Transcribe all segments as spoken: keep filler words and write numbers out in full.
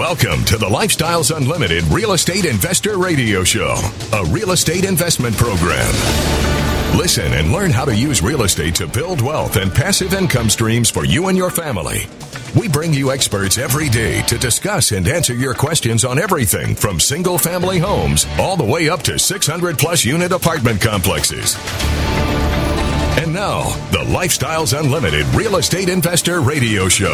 Welcome to the Lifestyles Unlimited Real Estate Investor Radio Show, a real estate investment program. Listen and learn how to use real estate to build wealth and passive income streams for you and your family. We bring you experts every day to discuss and answer your questions on everything from single-family homes all the way up to six hundred plus unit apartment complexes. And now, the Lifestyles Unlimited Real Estate Investor Radio Show.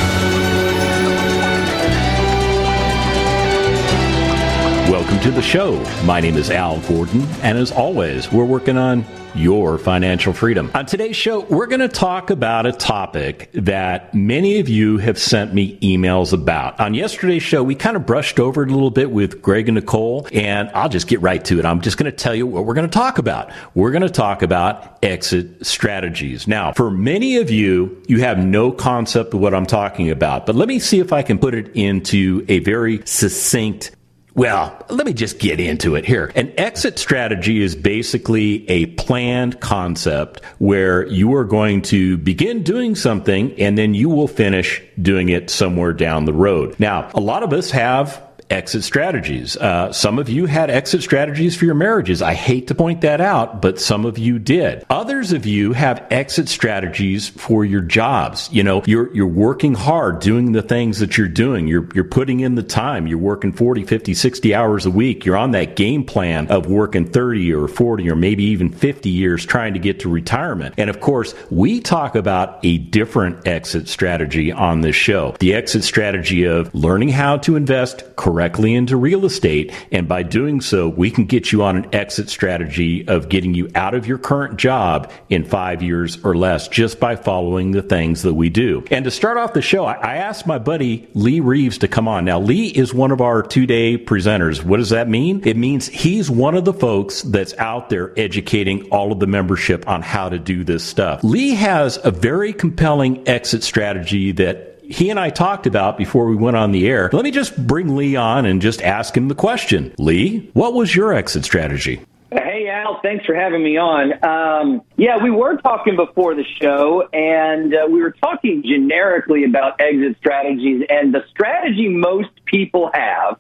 Welcome to the show. My name is Al Gordon, and as always, we're working on your financial freedom. On today's show, we're going to talk about a topic that many of you have sent me emails about. On yesterday's show, we kind of brushed over it a little bit with Greg and Nicole, and I'll just get right to it. I'm just going to tell you what we're going to talk about. We're going to talk about exit strategies. Now, for many of you, you have no concept of what I'm talking about, but let me see if I can put it into a very succinct Well, let me just get into it here. An exit strategy is basically a planned concept where you are going to begin doing something and then you will finish doing it somewhere down the road. Now, a lot of us have exit strategies. Uh, some of you had exit strategies for your marriages. I hate to point that out, but some of you did. Others of you have exit strategies for your jobs. You know, you're you're working hard doing the things that you're doing. You're you're putting in the time. You're working forty, fifty, sixty hours a week. You're on that game plan of working thirty or forty or maybe even fifty years trying to get to retirement. And of course, we talk about a different exit strategy on this show. The exit strategy of learning how to invest correctly directly into real estate. And by doing so, we can get you on an exit strategy of getting you out of your current job in five years or less just by following the things that we do. And to start off the show, I asked my buddy Lee Reeves to come on. Now, Lee is one of our two-day presenters. What does that mean? It means he's one of the folks that's out there educating all of the membership on how to do this stuff. Lee has a very compelling exit strategy that he and I talked about before we went on the air. Let me just bring Lee on and just ask him the question. Lee, what was your exit strategy? Hey, Al, thanks for having me on. Um, yeah, we were talking before the show, and uh, we were talking generically about exit strategies. And the strategy most people have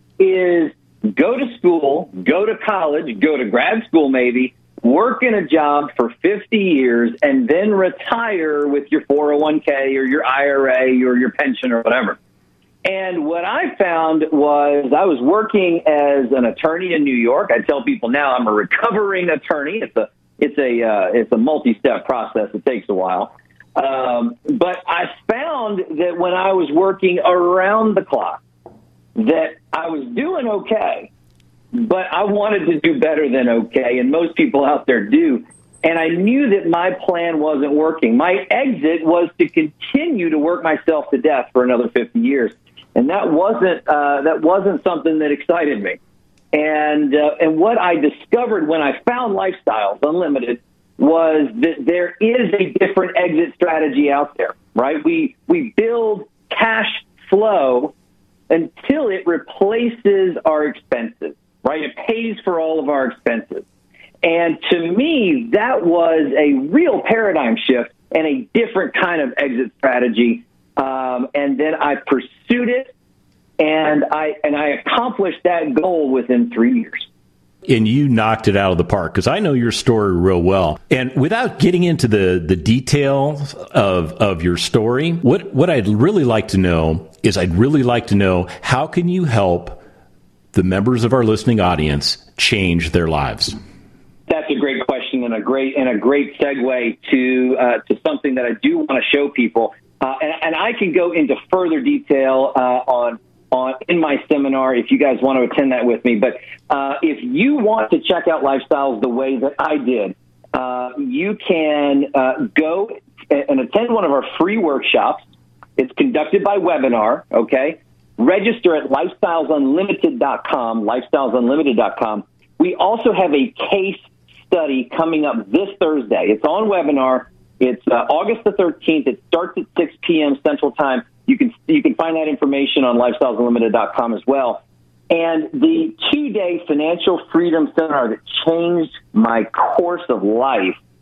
is go to school, go to college, go to grad school maybe, work in a job for fifty years, and then retire with your four oh one k or your I R A or your pension or whatever. And what I found was I was working as an attorney in New York. I tell people now I'm a recovering attorney. It's a it's a uh, it's a multi-step process. It takes a while. Um, but I found that when I was working around the clock, that I was doing okay. But I wanted to do better than okay, and most people out there do. And I knew that my plan wasn't working. My exit was to continue to work myself to death for another fifty years, and that wasn't uh, that wasn't something that excited me. And uh, and what I discovered when I found Lifestyles Unlimited was that there is a different exit strategy out there. Right? We we build cash flow until it replaces our expenses. Right? It pays for all of our expenses. And to me, that was a real paradigm shift and a different kind of exit strategy. Um, and then I pursued it, and I and I accomplished that goal within three years. And you knocked it out of the park, because I know your story real well. And without getting into the, the details of, of your story, what, what I'd really like to know is I'd really like to know, how can you help the members of our listening audience change their lives? That's a great question and a great and a great segue to uh, to something that I do want to show people, uh, and, and I can go into further detail uh, on on in my seminar if you guys want to attend that with me. But uh, if you want to check out Lifestyles the way that I did, uh, you can uh, go and attend one of our free workshops. It's conducted by webinar. Okay. Register at lifestyles unlimited dot com, lifestyles unlimited dot com. We also have a case study coming up this Thursday. It's on webinar. It's uh, August the thirteenth. It starts at six p.m. Central Time. You can you can find that information on lifestyles unlimited dot com as well. And the two-day financial freedom seminar that changed my course of life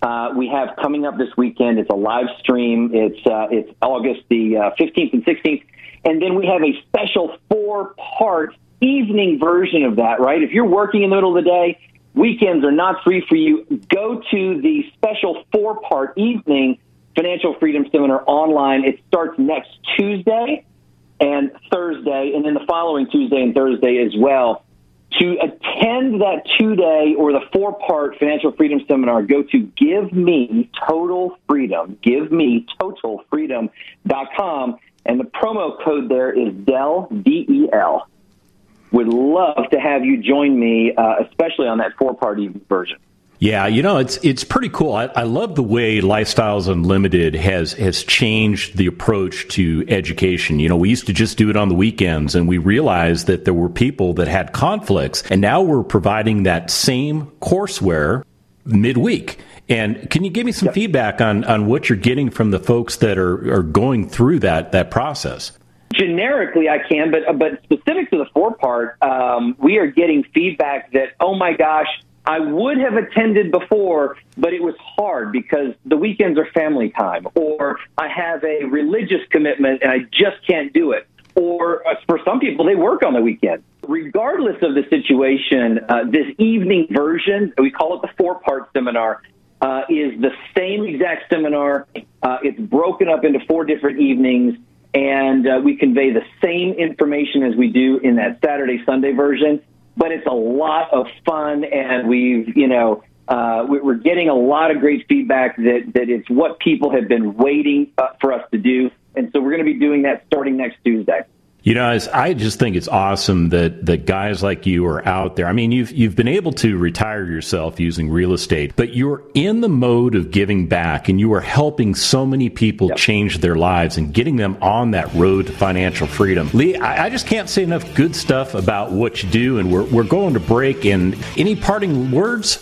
uh, we have coming up this weekend. It's a live stream. It's uh, it's August the uh, fifteenth and sixteenth. And then we have a special four-part evening version of that, right? If you're working in the middle of the day, weekends are not free for you. Go to the special four-part evening Financial Freedom Seminar online. It starts next Tuesday and Thursday, and then the following Tuesday and Thursday as well. To attend that two-day or the four-part Financial Freedom Seminar, go to Give Me Total Freedom, give me total freedom dot com, and the promo code there is D E L, D E L. Would love to have you join me, uh, especially on that four-part evening version. Yeah, you know, it's it's pretty cool. I, I love the way Lifestyles Unlimited has has changed the approach to education. You know, we used to just do it on the weekends, and we realized that there were people that had conflicts, and now we're providing that same courseware midweek. And can you give me some yep. feedback on, on what you're getting from the folks that are, are going through that that process? Generically, I can, but but specific to the four-part, um, we are getting feedback that, oh, my gosh, I would have attended before, but it was hard because the weekends are family time, or I have a religious commitment and I just can't do it. Or uh, for some people, they work on the weekend. Regardless of the situation, uh, this evening version, we call it the four-part seminar, uh, is the same exact seminar. Uh, it's broken up into four different evenings, and uh, we convey the same information as we do in that Saturday, Sunday version. But it's a lot of fun, and we've, you know, uh, we're getting a lot of great feedback that, that it's what people have been waiting uh, for us to do. And so we're going to be doing that starting next Tuesday. You know, I just think it's awesome that, that guys like you are out there. I mean, you've you've been able to retire yourself using real estate, but you're in the mode of giving back, and you are helping so many people yep. change their lives and getting them on that road to financial freedom. Lee, I, I just can't say enough good stuff about what you do, and we're we're going to break. And any parting words?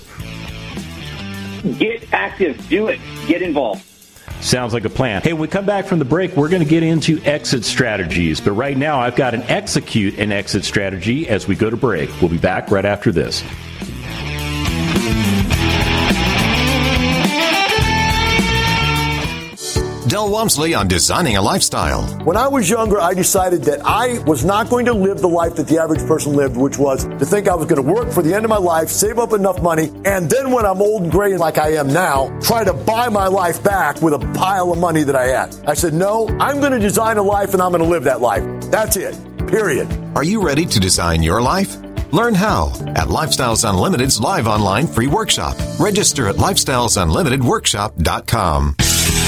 Get active. Do it. Get involved. Sounds like a plan. Hey, when we come back from the break, we're going to get into exit strategies. But right now, I've got an execute an exit strategy as we go to break. We'll be back right after this. Del Walmsley on Designing a Lifestyle. When I was younger, I decided that I was not going to live the life that the average person lived, which was to think I was going to work for the end of my life, save up enough money, and then when I'm old and gray like I am now, try to buy my life back with a pile of money that I had. I said, no, I'm going to design a life and I'm going to live that life. That's it. Period. Are you ready to design your life? Learn how at Lifestyles Unlimited's live online free workshop. Register at lifestyles unlimited workshop dot com.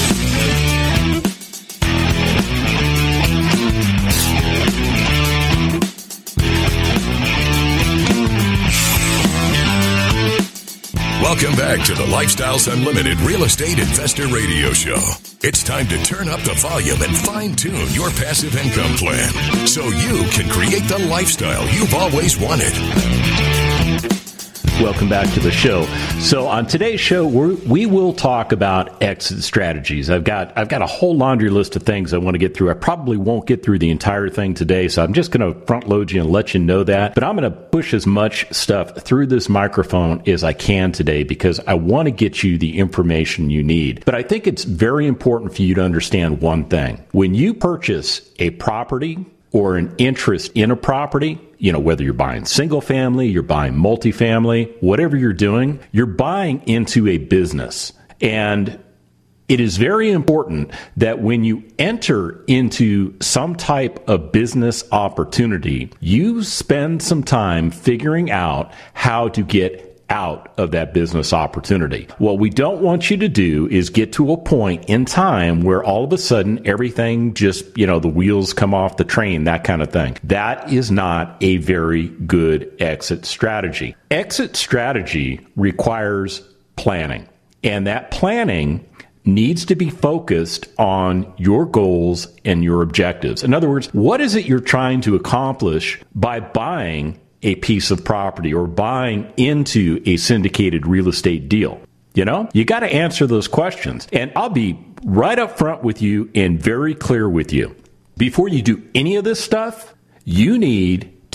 Welcome back to the Lifestyles Unlimited Real Estate Investor Radio Show. It's time to turn up the volume and fine-tune your passive income plan so you can create the lifestyle you've always wanted. Welcome back to the show. So on today's show, we're, we will talk about exit strategies. I've got I've got a whole laundry list of things I want to get through. I probably won't get through the entire thing today, so I'm just going to front load you and let you know that. But I'm going to push as much stuff through this microphone as I can today because I want to get you the information you need. But I think it's very important for you to understand one thing. When you purchase a property or an interest in a property, you know, whether you're buying single family, you're buying multifamily, whatever you're doing, you're buying into a business. And it is very important that when you enter into some type of business opportunity, you spend some time figuring out how to get out of that business opportunity. What we don't want you to do is get to a point in time where all of a sudden everything just, you know, the wheels come off the train, that kind of thing. That is not a very good exit strategy. Exit strategy requires planning, and that planning needs to be focused on your goals and your objectives. In other words, what is it you're trying to accomplish by buying a piece of property or buying into a syndicated real estate deal? You know, you got to answer those questions. And I'll be right up front with you and very clear with you. Before you do any of this stuff, you need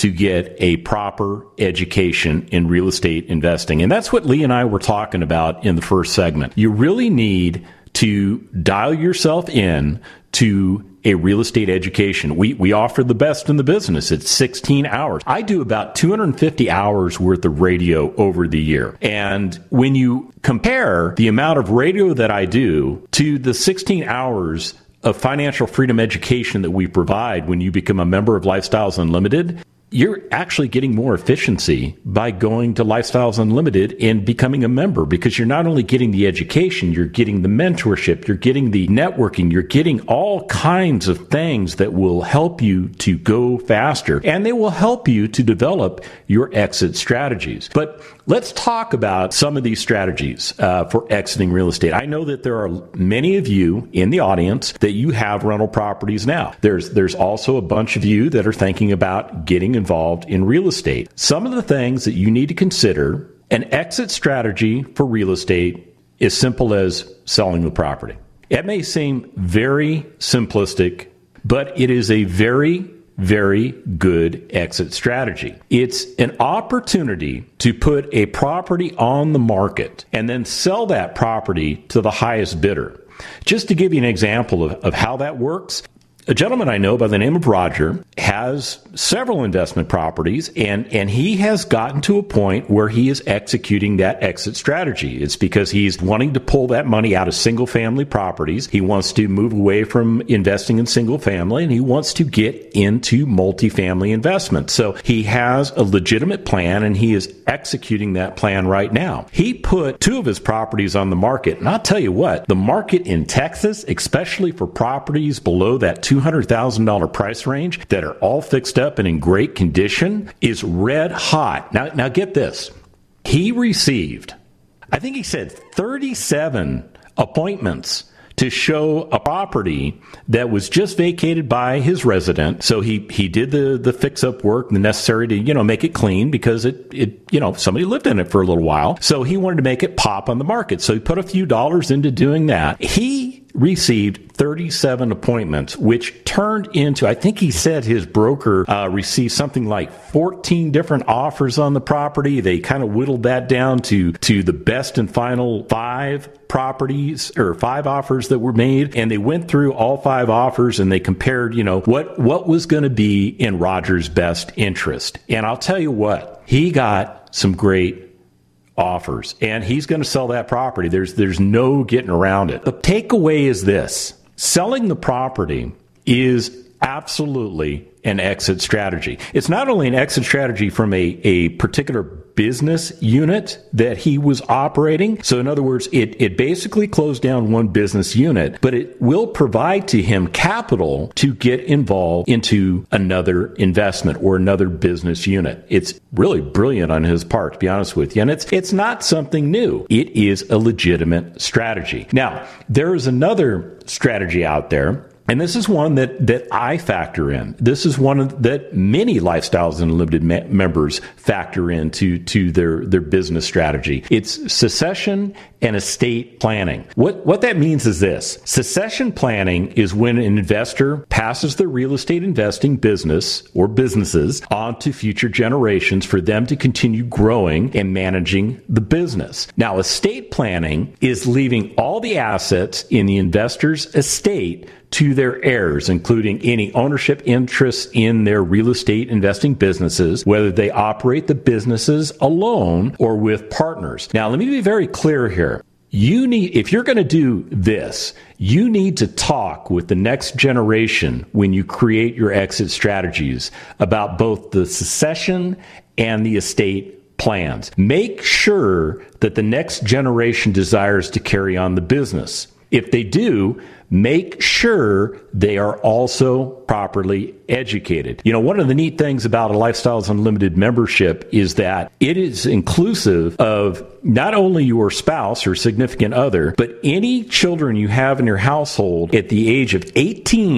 to get a proper education in real estate investing. And that's what Lee and I were talking about in the first segment. You really need to dial yourself in to a real estate education. We we offer the best in the business. It's sixteen hours. I do about two hundred fifty hours worth of radio over the year. And when you compare the amount of radio that I do to the sixteen hours of financial freedom education that we provide when you become a member of Lifestyles Unlimited, you're actually getting more efficiency by going to Lifestyles Unlimited and becoming a member, because you're not only getting the education, you're getting the mentorship, you're getting the networking, you're getting all kinds of things that will help you to go faster, and they will help you to develop your exit strategies. But let's talk about some of these strategies uh, for exiting real estate. I know that there are many of you in the audience that you have rental properties now. There's there's also a bunch of you that are thinking about getting involved in real estate. Some of the things that you need to consider: an exit strategy for real estate is simple as selling the property. It may seem very simplistic, but it is a very very good exit strategy. It's an opportunity to put a property on the market and then sell that property to the highest bidder. Just to give you an example of, of how that works, a gentleman I know by the name of Roger has several investment properties, and, and he has gotten to a point where he is executing that exit strategy. It's because he's wanting to pull that money out of single family properties. He wants to move away from investing in single family, and he wants to get into multifamily investments. So he has a legitimate plan, and he is executing that plan right now. He put two of his properties on the market, and I'll tell you what, the market in Texas, especially for properties below that two hundred thousand dollars price range that are all fixed up and in great condition, is red hot. Now, now get this. He received, I think he said thirty-seven appointments to show a property that was just vacated by his resident. So he, he did the, the fix-up work, the necessary to, you know, make it clean, because it, it, you know, somebody lived in it for a little while. So he wanted to make it pop on the market. So he put a few dollars into doing that. He received thirty-seven appointments, which turned into, I think he said his broker uh, received something like fourteen different offers on the property. They kind of whittled that down to, to the best and final five properties, or five offers that were made. And they went through all five offers and they compared, you know, what, what was going to be in Roger's best interest. And I'll tell you what, he got some great offers, and he's going to sell that property. There's there's no getting around it. The takeaway is this: selling the property is absolutely an exit strategy. It's not only an exit strategy from a, a particular business unit that he was operating. So in other words, it, it basically closed down one business unit, but it will provide to him capital to get involved into another investment or another business unit. It's really brilliant on his part, to be honest with you. And it's, it's not something new. It is a legitimate strategy. Now, there is another strategy out there, and this is one that, that I factor in. This is one of, that many Lifestyles Unlimited me- members factor into to their, their business strategy. It's succession and estate planning. What, what that means is this. Succession planning is when an investor passes their real estate investing business or businesses on to future generations for them to continue growing and managing the business. Now, estate planning is leaving all the assets in the investor's estate to their heirs, including any ownership interests in their real estate investing businesses, whether they operate the businesses alone or with partners. Now, let me be very clear here. You need, if you're going to do this, you need to talk with the next generation when you create your exit strategies about both the succession and the estate plans. Make sure that the next generation desires to carry on the business. If they do, make sure they are also properly educated. You know, one of the neat things about a Lifestyles Unlimited membership is that it is inclusive of not only your spouse or significant other, but any children you have in your household at the age of eighteen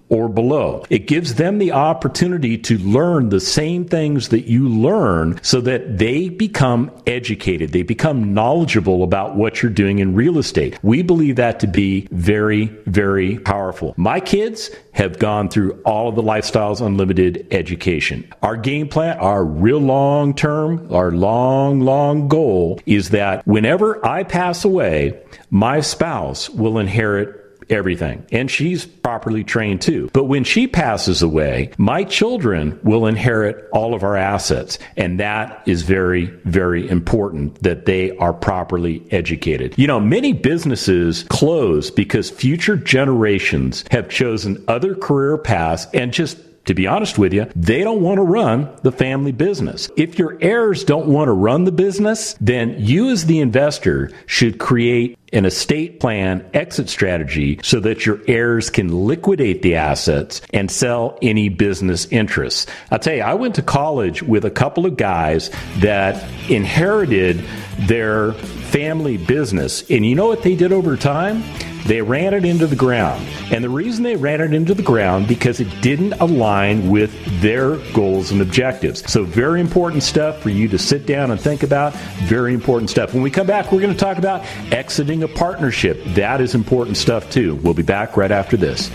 or below. It gives them the opportunity to learn the same things that you learn so that they become educated. They become knowledgeable about what you're doing in real estate. We believe that to be very, very powerful. My kids have gone through all of the Lifestyles Unlimited education. Our game plan, our real long term, our long, long goal is that whenever I pass away, my spouse will inherit everything. And she's properly trained too. But when she passes away, my children will inherit all of our assets. And that is very, very important that they are properly educated. You know, many businesses close because future generations have chosen other career paths and just to be honest with you, they don't want to run the family business. If your heirs don't want to run the business, then you as the investor should create an estate plan exit strategy so that your heirs can liquidate the assets and sell any business interests. I'll tell you, I went to college with a couple of guys that inherited their family business. And you know what they did over time? They ran it into the ground. And the reason they ran it into the ground because it didn't align with their goals and objectives. So very important stuff for you to sit down and think about. Very important stuff. When we come back, we're going to talk about exiting a partnership. That is important stuff too. We'll be back right after this.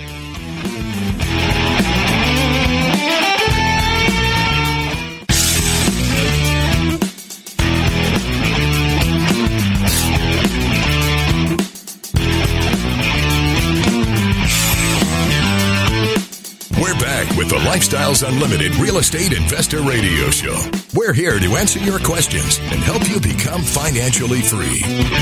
With the Lifestyles Unlimited Real Estate Investor Radio Show. We're here to answer your questions and help you become financially free.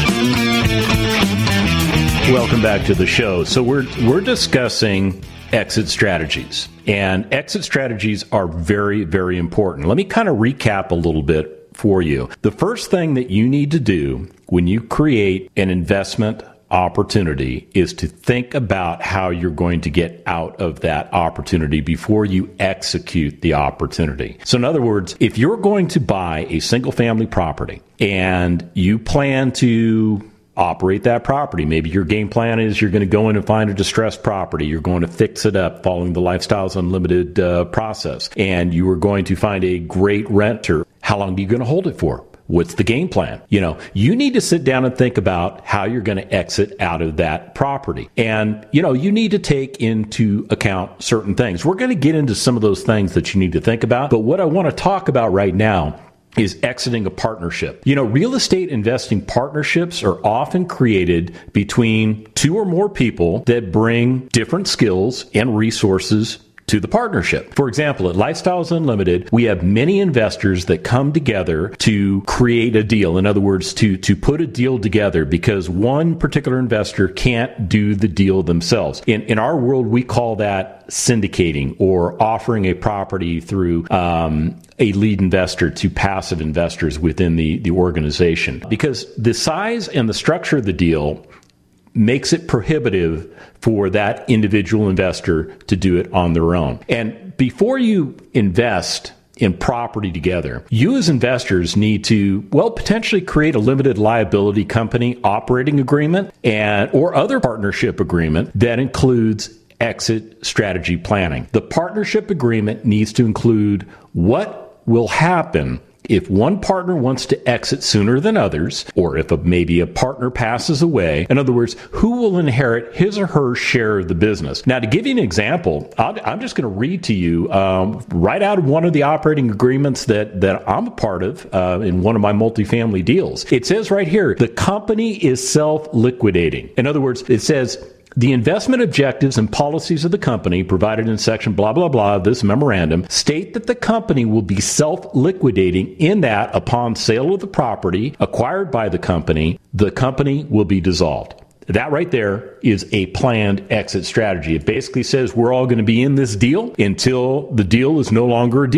Welcome back to the show. So we're we're discussing exit strategies. And exit strategies are very, very important. Let me kind of recap a little bit for you. The first thing that you need to do when you create an investment opportunity is to think about how you're going to get out of that opportunity before you execute the opportunity. So in other words, if you're going to buy a single family property and you plan to operate that property, maybe your game plan is you're going to go in and find a distressed property, you're going to fix it up following the Lifestyles Unlimited uh, process, and you are going to find a great renter. How long are you going to hold it for? What's the game plan? You know, you need to sit down and think about how you're going to exit out of that property. And, you know, you need to take into account certain things. We're going to get into some of those things that you need to think about. But what I want to talk about right now is exiting a partnership. You know, real estate investing partnerships are often created between two or more people that bring different skills and resources to the partnership. For example, at Lifestyles Unlimited, we have many investors that come together to create a deal. In other words, to, to put a deal together because one particular investor can't do the deal themselves. In, in our world, we call that syndicating or offering a property through um, a lead investor to passive investors within the, the organization. Because the size and the structure of the deal makes it prohibitive for that individual investor to do it on their own. And before you invest in property together, you as investors need to, well, potentially create a limited liability company operating agreement and or other partnership agreement that includes exit strategy planning. The partnership agreement needs to include what will happen if one partner wants to exit sooner than others, or if a, maybe a partner passes away. In other words, who will inherit his or her share of the business? Now, to give you an example, I'll, I'm just going to read to you um, right out of one of the operating agreements that, that I'm a part of uh, in one of my multifamily deals. It says right here, the company is self-liquidating. In other words, it says, the investment objectives and policies of the company provided in section blah, blah, blah of this memorandum state that the company will be self-liquidating in that upon sale of the property acquired by the company, the company will be dissolved. That right there is a planned exit strategy. It basically says we're all going to be in this deal until the deal is no longer a deal.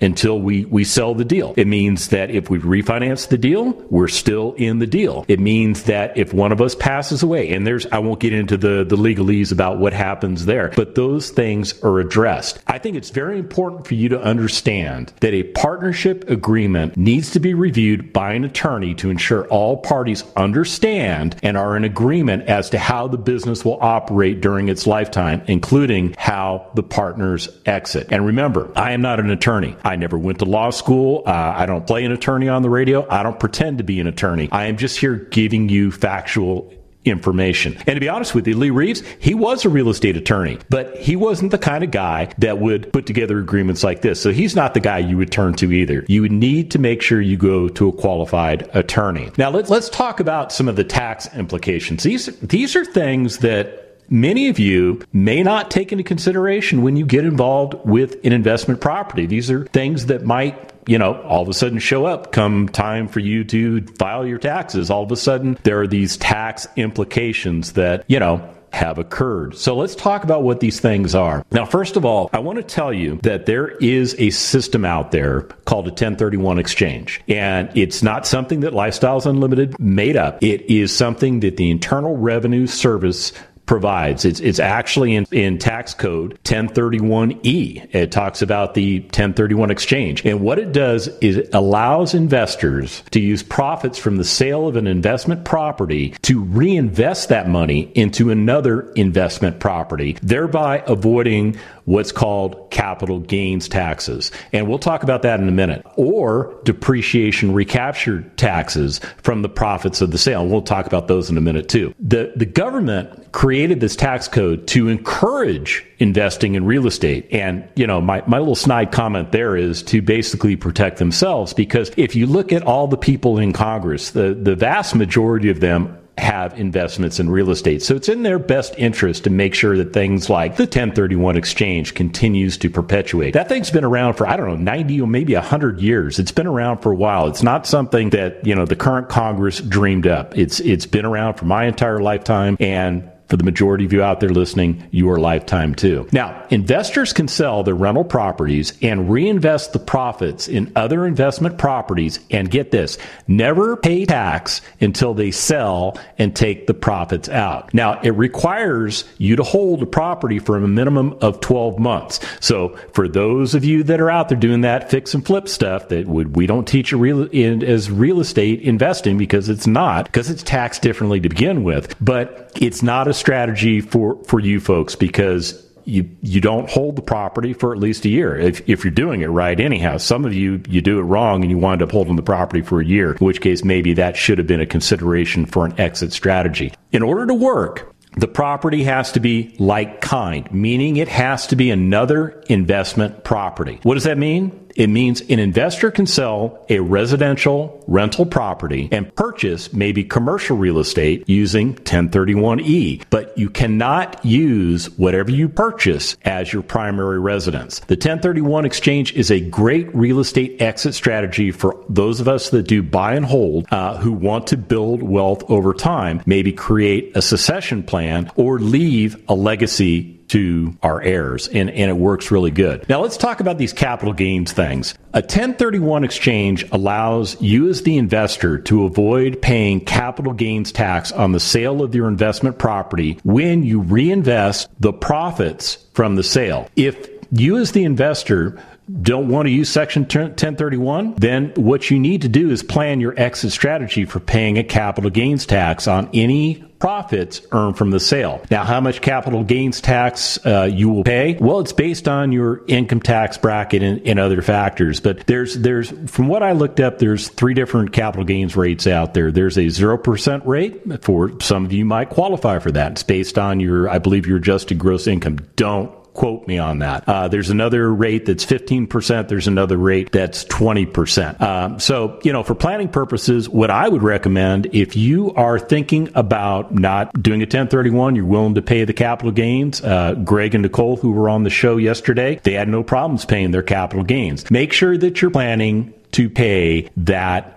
until we, we sell the deal. It means that if we refinance the deal, we're still in the deal. It means that if one of us passes away, and there's, I won't get into the, the legalese about what happens there, but those things are addressed. I think it's very important for you to understand that a partnership agreement needs to be reviewed by an attorney to ensure all parties understand and are in agreement as to how the business will operate during its lifetime, including how the partners exit. And remember, I am not an attorney. I never went to law school. Uh, I don't play an attorney on the radio. I don't pretend to be an attorney. I am just here giving you factual information. And to be honest with you, Lee Reeves, he was a real estate attorney, but he wasn't the kind of guy that would put together agreements like this. So he's not the guy you would turn to either. You would need to make sure you go to a qualified attorney. Now let's let's talk about some of the tax implications. These these are things that many of you may not take into consideration when you get involved with an investment property. These are things that might, you know, all of a sudden show up come time for you to file your taxes. All of a sudden, there are these tax implications that, you know, have occurred. So let's talk about what these things are. Now, first of all, I want to tell you that there is a system out there called a ten thirty-one exchange. And it's not something that Lifestyles Unlimited made up. It is something that the Internal Revenue Service provides. It's it's actually in, in tax code ten thirty-one E. It talks about the ten thirty-one exchange. And what it does is it allows investors to use profits from the sale of an investment property to reinvest that money into another investment property, thereby avoiding what's called capital gains taxes. And we'll talk about that in a minute. Or depreciation recapture taxes from the profits of the sale. And we'll talk about those in a minute too. The, the government created this tax code to encourage investing in real estate. And, you know, my, my little snide comment there is to basically protect themselves, because if you look at all the people in Congress, the, the vast majority of them have investments in real estate. So it's in their best interest to make sure that things like the ten thirty-one exchange continues to perpetuate. That thing's been around for, I don't know, ninety or maybe one hundred years. It's been around for a while. It's not something that, you know, the current Congress dreamed up. It's it's been around for my entire lifetime, and for the majority of you out there listening, your lifetime too. Now, investors can sell their rental properties and reinvest the profits in other investment properties, and get this, never pay tax until they sell and take the profits out. Now, it requires you to hold the property for a minimum of twelve months. So for those of you that are out there doing that fix and flip stuff that would we don't teach real, in, as real estate investing, because it's not, because it's taxed differently to begin with, but it's not a strategy for, for you folks, because you you don't hold the property for at least a year if if you're doing it right anyhow. Some of you, you do it wrong and you wind up holding the property for a year, in which case maybe that should have been a consideration for an exit strategy. In order to work, the property has to be like kind, meaning it has to be another investment property. What does that mean? It means an investor can sell a residential rental property and purchase maybe commercial real estate using ten thirty-one E, but you cannot use whatever you purchase as your primary residence. The ten thirty-one exchange is a great real estate exit strategy for those of us that do buy and hold, uh, who want to build wealth over time, maybe create a succession plan or leave a legacy to our heirs, and, and it works really good. Now let's talk about these capital gains things. A ten thirty-one exchange allows you as the investor to avoid paying capital gains tax on the sale of your investment property when you reinvest the profits from the sale. If you as the investor don't want to use Section ten thirty-one, then what you need to do is plan your exit strategy for paying a capital gains tax on any profits earned from the sale. Now, how much capital gains tax uh, you will pay? Well, it's based on your income tax bracket and, and other factors. But there's, there's, from what I looked up, there's three different capital gains rates out there. There's a zero percent rate. For some of you might qualify for that. It's based on your, I believe, your adjusted gross income. Don't quote me on that. Uh, there's another rate that's fifteen percent. There's another rate that's twenty percent. Um, so, you know, for planning purposes, what I would recommend, if you are thinking about not doing a ten thirty-one, you're willing to pay the capital gains. Uh, Greg and Nicole, who were on the show yesterday, they had no problems paying their capital gains. Make sure that you're planning to pay that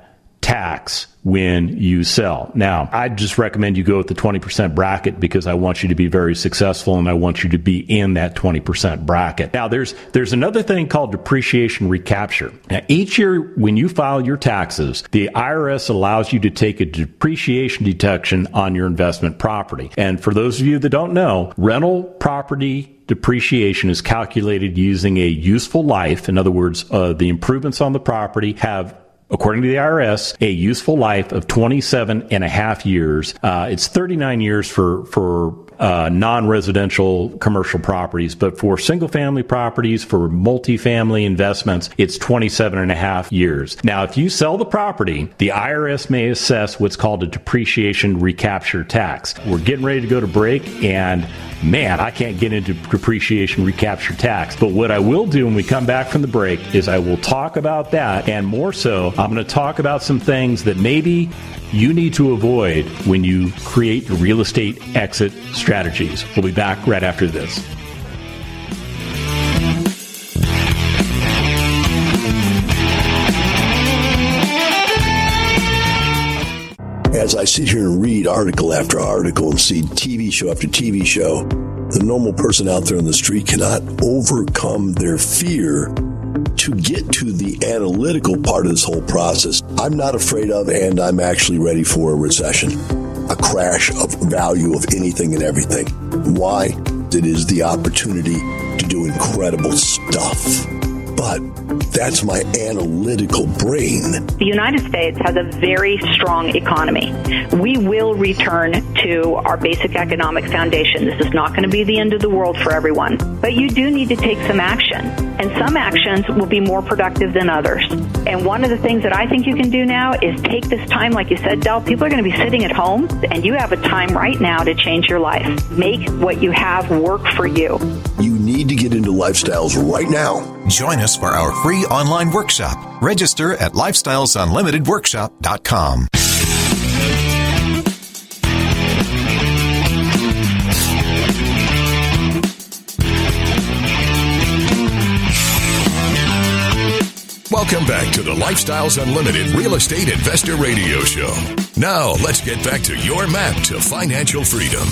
tax when you sell. Now, I just recommend you go with the twenty percent bracket because I want you to be very successful and I want you to be in that twenty percent bracket. Now, there's there's another thing called depreciation recapture. Now, each year when you file your taxes, the I R S allows you to take a depreciation deduction on your investment property. And for those of you that don't know, rental property depreciation is calculated using a useful life. In other words, uh, the improvements on the property have, according to the I R S, a useful life of twenty-seven and a half years. Uh, it's thirty-nine years for, for uh, non-residential commercial properties, but for single-family properties, for multifamily investments, it's twenty-seven and a half years. Now, if you sell the property, the I R S may assess what's called a depreciation recapture tax. We're getting ready to go to break, and man, I can't get into depreciation recapture tax. But what I will do when we come back from the break is I will talk about that, and more so, I'm going to talk about some things that maybe you need to avoid when you create your real estate exit strategies. We'll be back right after this. As I sit here and read article after article and see T V show after T V show, the normal person out there on the street cannot overcome their fear to get to the analytical part of this whole process. I'm not afraid of, and I'm actually ready for a recession, a crash of value of anything and everything. Why? It is the opportunity to do incredible stuff. But that's my analytical brain. The United States has a very strong economy. We will return to our basic economic foundation. This is not going to be the end of the world for everyone. But you do need to take some action. And some actions will be more productive than others. And one of the things that I think you can do now is take this time, like you said, Del, people are going to be sitting at home, and you have a time right now to change your life. Make what you have work for you. You need to get into Lifestyles right now. Join us for our free online workshop. Register at lifestyles unlimited workshop dot com. Welcome back to the Lifestyles Unlimited Real Estate Investor Radio Show. Now, let's get back to your map to financial freedom.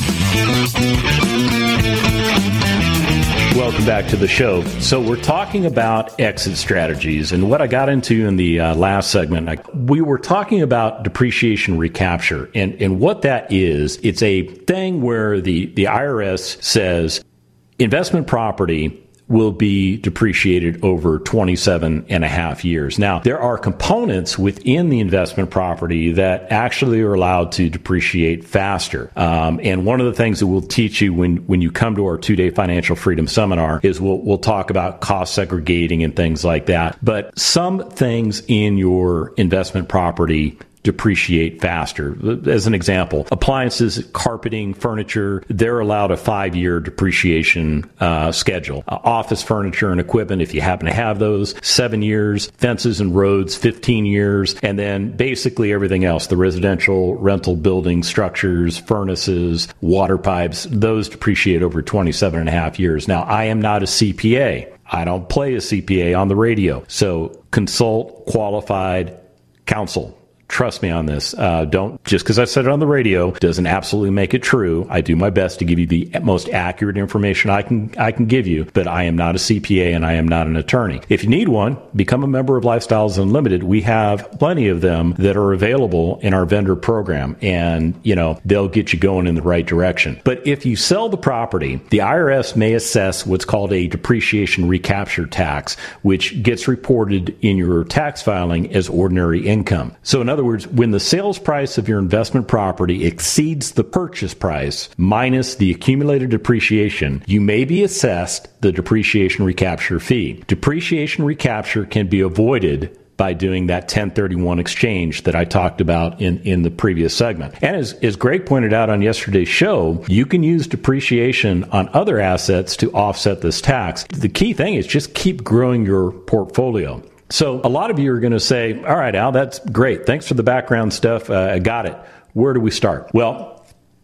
Welcome back to the show. So we're talking about exit strategies, and what I got into in the uh, last segment, I, we were talking about depreciation recapture, and, and what that is, it's a thing where the, the I R S says investment property will be depreciated over twenty-seven and a half years. Now, there are components within the investment property that actually are allowed to depreciate faster. Um, and one of the things that we'll teach you when, when you come to our two-day financial freedom seminar is we'll, we'll talk about cost segregating and things like that. But some things in your investment property depreciate faster. As an example, appliances, carpeting, furniture, they're allowed a five-year depreciation uh, schedule. Uh, office furniture and equipment, if you happen to have those, seven years. Fences and roads, fifteen years. And then basically everything else, the residential, rental building structures, furnaces, water pipes, those depreciate over twenty-seven and a half years. Now, I am not a C P A. I don't play a C P A on the radio. So consult qualified counsel. Trust me on this. Uh, don't, just because I said it on the radio doesn't absolutely make it true. I do my best to give you the most accurate information I can I can give you, but I am not a C P A and I am not an attorney. If you need one, become a member of Lifestyles Unlimited. We have plenty of them that are available in our vendor program, and you know they'll get you going in the right direction. But if you sell the property, the I R S may assess what's called a depreciation recapture tax, which gets reported in your tax filing as ordinary income. So in other words, when the sales price of your investment property exceeds the purchase price minus the accumulated depreciation, you may be assessed the depreciation recapture fee. Depreciation recapture can be avoided by doing that ten thirty-one exchange that I talked about in, in the previous segment. And as, as Greg pointed out on yesterday's show, you can use depreciation on other assets to offset this tax. The key thing is just keep growing your portfolio. So a lot of you are going to say, all right, Al, that's great. Thanks for the background stuff. Uh, I got it. Where do we start? Well,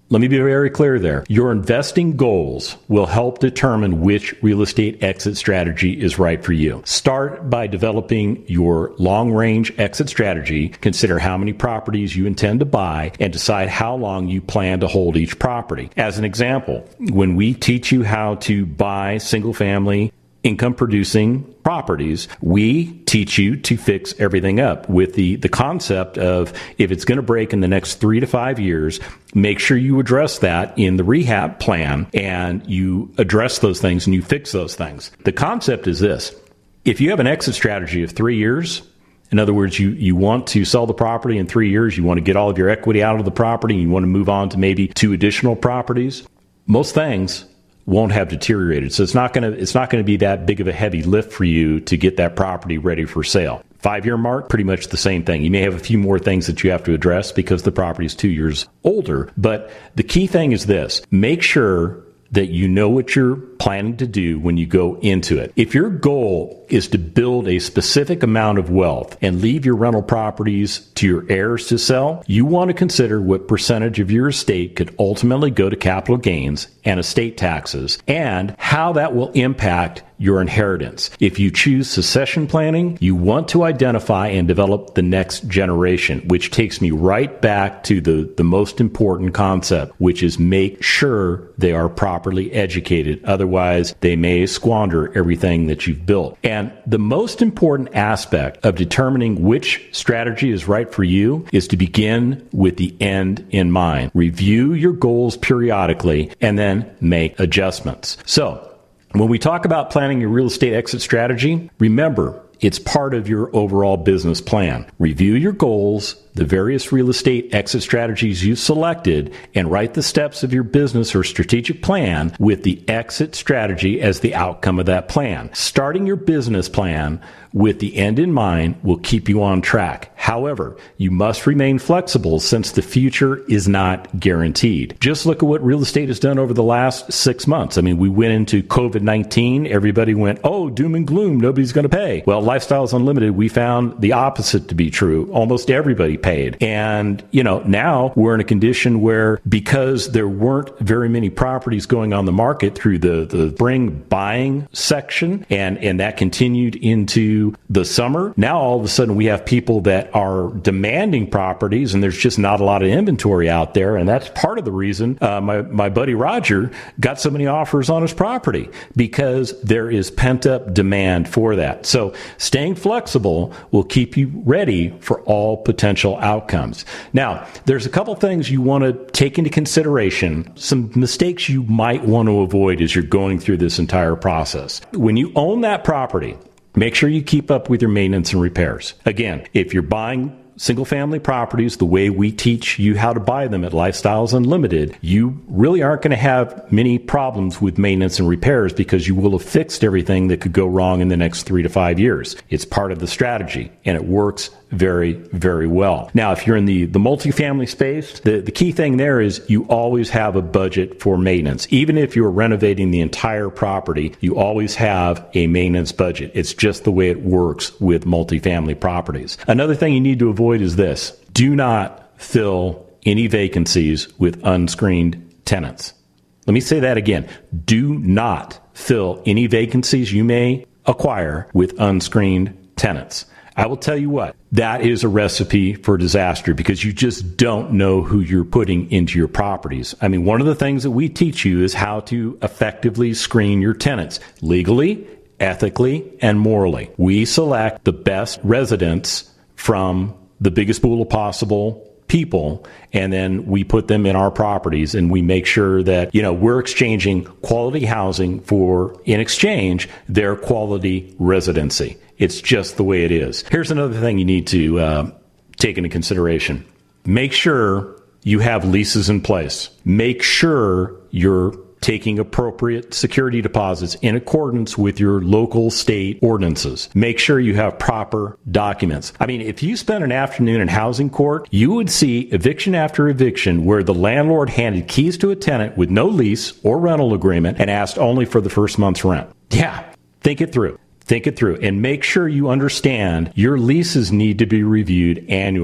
Let me be very clear there. Your investing goals will help determine which real estate exit strategy is right for you. Start by developing your long-range exit strategy. Consider how many properties you intend to buy and decide how long you plan to hold each property. As an example, when we teach you how to buy single-family income-producing properties, we teach you to fix everything up with the, the concept of if it's going to break in the next three to five years, make sure you address that in the rehab plan and you address those things and you fix those things. The concept is this. If you have an exit strategy of three years, in other words, you, you want to sell the property in three years, you want to get all of your equity out of the property, and you want to move on to maybe two additional properties, most things won't have deteriorated. So it's not going to it's not going to be that big of a heavy lift for you to get that property ready for sale. Five-year mark, pretty much the same thing. You may have a few more things that you have to address because the property is two years older. But the key thing is this. Make sure that you know what you're planning to do when you go into it. If your goal is to build a specific amount of wealth and leave your rental properties to your heirs to sell, you want to consider what percentage of your estate could ultimately go to capital gains and estate taxes and how that will impact your inheritance. If you choose succession planning, you want to identify and develop the next generation, which takes me right back to the, the most important concept, which is make sure they are properly educated. Otherwise, they may squander everything that you've built. And the most important aspect of determining which strategy is right for you is to begin with the end in mind. Review your goals periodically and then make adjustments. So, when we talk about planning your real estate exit strategy, remember, it's part of your overall business plan. Review your goals, the various real estate exit strategies you've selected, and write the steps of your business or strategic plan with the exit strategy as the outcome of that plan. Starting your business plan with the end in mind will keep you on track. However, you must remain flexible since the future is not guaranteed. Just look at what real estate has done over the last six months. I mean, we went into covid nineteen. Everybody went, oh, doom and gloom. Nobody's going to pay. Well, Lifestyles Unlimited, we found the opposite to be true. Almost everybody paid. And, you know, now we're in a condition where because there weren't very many properties going on the market through the, the spring buying section, and, and that continued into the summer, now all of a sudden we have people that are demanding properties and there's just not a lot of inventory out there. And that's part of the reason uh, my, my buddy Roger got so many offers on his property, because there is pent up demand for that. So staying flexible will keep you ready for all potential outcomes. Now, there's a couple things you want to take into consideration, some mistakes you might want to avoid as you're going through this entire process. When you own that property, make sure you keep up with your maintenance and repairs. Again, if you're buying single-family properties the way we teach you how to buy them at Lifestyles Unlimited, you really aren't going to have many problems with maintenance and repairs because you will have fixed everything that could go wrong in the next three to five years. It's part of the strategy, and it works very, very well. Now, if you're in the, the multifamily space, the, the key thing there is you always have a budget for maintenance. Even if you're renovating the entire property, you always have a maintenance budget. It's just the way it works with multifamily properties. Another thing you need to avoid is this. Do not fill any vacancies with unscreened tenants. Let me say that again. Do not fill any vacancies you may acquire with unscreened tenants. I will tell you what, that is a recipe for disaster because you just don't know who you're putting into your properties. I mean, one of the things that we teach you is how to effectively screen your tenants legally, ethically, and morally. We select the best residents from the biggest pool of possible people, and then we put them in our properties, and we make sure that, you know, we're exchanging quality housing for, in exchange, their quality residency. It's just the way it is. Here's another thing you need to uh, take into consideration. Make sure you have leases in place. Make sure you're taking appropriate security deposits in accordance with your local state ordinances. Make sure you have proper documents. I mean, if you spent an afternoon in housing court, you would see eviction after eviction where the landlord handed keys to a tenant with no lease or rental agreement and asked only for the first month's rent. Yeah, think it through. Think it through and make sure you understand your leases need to be reviewed annually.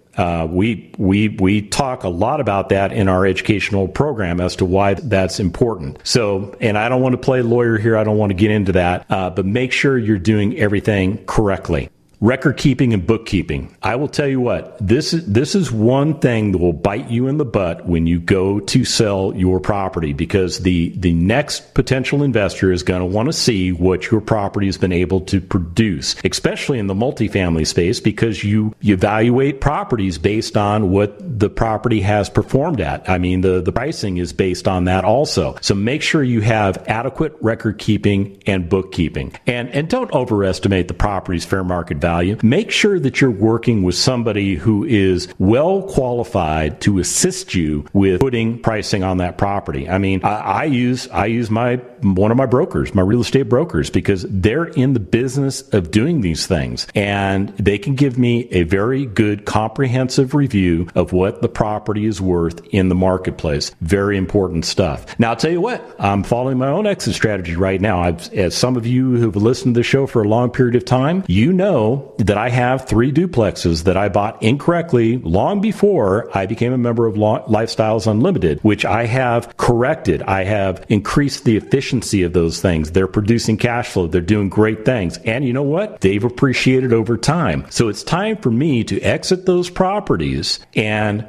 Uh, we we we talk a lot about that in our educational program as to why that's important. So, and I don't want to play lawyer here. I don't want to get into that. Uh, but make sure you're doing everything correctly. Record keeping and bookkeeping. I will tell you what, this is, this is one thing that will bite you in the butt when you go to sell your property, because the, the next potential investor is going to want to see what your property has been able to produce, especially in the multifamily space, because you, you evaluate properties based on what the property has performed at. I mean, the, the pricing is based on that also. So make sure you have adequate record keeping and bookkeeping. And, and don't overestimate the property's fair market value. Value. Make sure that you're working with somebody who is well qualified to assist you with putting pricing on that property. I mean, I, I use I use my one of my brokers, my real estate brokers, because they're in the business of doing these things, and they can give me a very good comprehensive review of what the property is worth in the marketplace. Very important stuff. Now, I'll tell you what, I'm following my own exit strategy right now. I've, as some of you who've listened to the show for a long period of time, you know that I have three duplexes that I bought incorrectly long before I became a member of Lifestyles Unlimited, which I have corrected. I have increased the efficiency of those things. They're producing cash flow. They're doing great things. And you know what? They've appreciated over time. So it's time for me to exit those properties and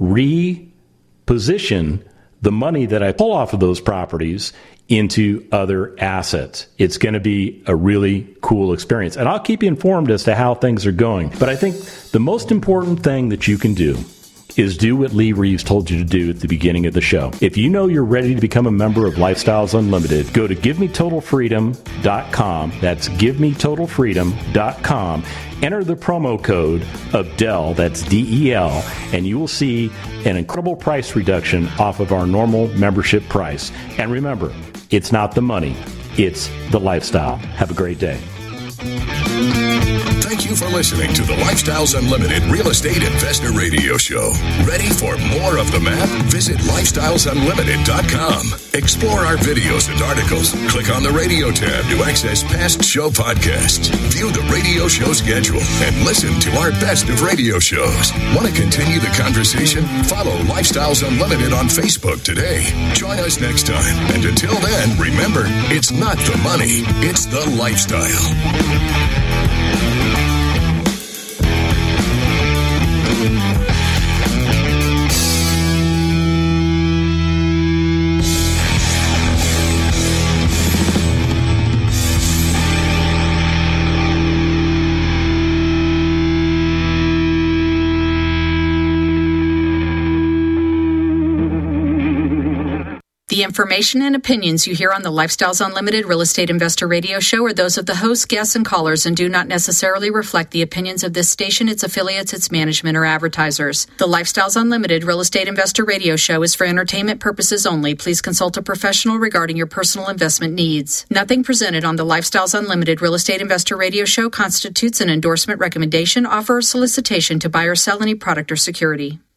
reposition the money that I pull off of those properties into other assets. It's going to be a really cool experience. And I'll keep you informed as to how things are going. But I think the most important thing that you can do is do what Lee Reeves told you to do at the beginning of the show. If you know you're ready to become a member of Lifestyles Unlimited, go to give me total freedom dot com. That's give me total freedom dot com. Enter the promo code of D E L, that's D E L, and you will see an incredible price reduction off of our normal membership price. And remember, it's not the money, it's the lifestyle. Have a great day. Thank you for listening to the Lifestyles Unlimited Real Estate Investor Radio Show. Ready for more of the map? Visit lifestyles unlimited dot com. Explore our videos and articles. Click on the radio tab to access past show podcasts. View the radio show schedule and listen to our best of radio shows. Want to continue the conversation? Follow Lifestyles Unlimited on Facebook today. Join us next time. And until then, remember, it's not the money, it's the lifestyle. The information and opinions you hear on the Lifestyles Unlimited Real Estate Investor Radio Show are those of the hosts, guests, and callers and do not necessarily reflect the opinions of this station, its affiliates, its management, or advertisers. The Lifestyles Unlimited Real Estate Investor Radio Show is for entertainment purposes only. Please consult a professional regarding your personal investment needs. Nothing presented on the Lifestyles Unlimited Real Estate Investor Radio Show constitutes an endorsement, recommendation, offer, or solicitation to buy or sell any product or security.